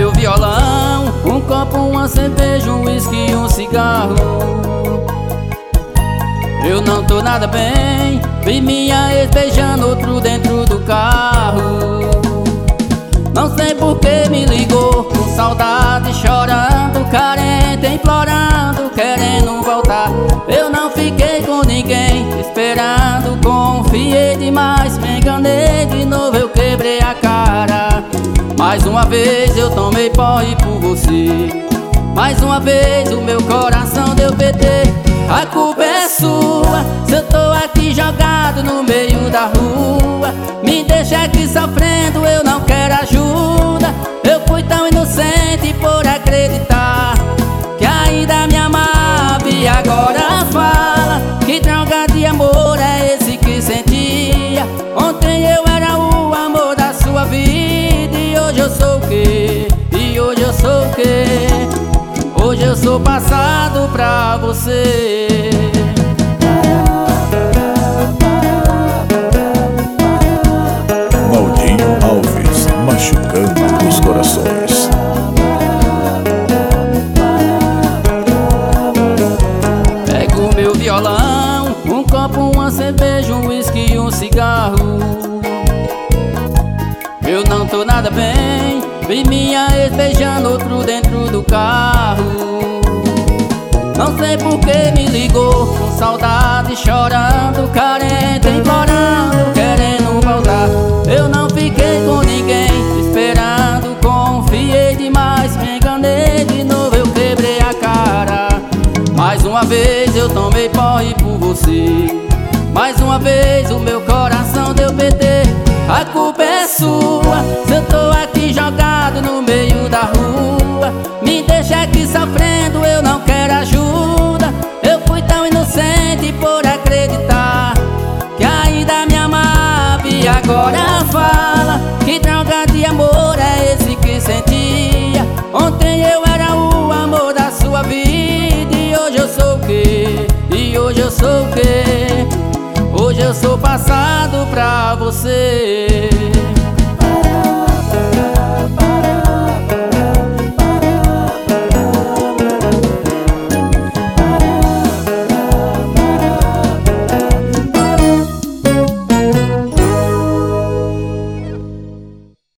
meu violão, um copo, uma cerveja, um uísque e um cigarro. Eu não tô nada bem, vi minha ex beijando outro dentro do carro. Não sei por que me ligou, com saudade, chorando, carente, implorando, querendo voltar. Eu não fiquei com ninguém, esperando, confiei demais, me enganei de novo, eu quebrei a cara. Mais uma vez eu tomei porre por você, mais uma vez o meu coração deu PT. A culpa é sua, se eu tô aqui jogado no meio da rua. Me deixa aqui sofrendo, eu não quero ajuda. Eu fui tão inocente por acreditar que ainda me amava, e agora fala que droga de amor é esse que sentia. Ontem eu era o amor da sua vida, e hoje eu sou o quê? E hoje eu sou o quê? Hoje eu sou passado pra você. Maldinho Alves, machucando os corações. Pego meu violão, um copo, uma cerveja, um uísque e um cigarro. Eu não tô nada bem, vi minha ex beijando outro dentro do carro. Não sei por que me ligou, com saudade, chorando, carente, implorando, querendo voltar. Eu não fiquei com ninguém, esperando, confiei demais, me enganei de novo, eu quebrei a cara. Mais uma vez eu tomei porre por você, mais uma vez o meu coração deu PT. A culpa é sua, se eu tô aqui jogado no meio da rua. Me deixa aqui sofrendo, eu não quero ajuda. Eu fui tão inocente por acreditar que ainda me amava, e agora fala que droga de amor é esse que sentia. Ontem eu era o amor da sua vida, e hoje eu sou o quê? E hoje eu sou o quê? Hoje eu sou passado pra você.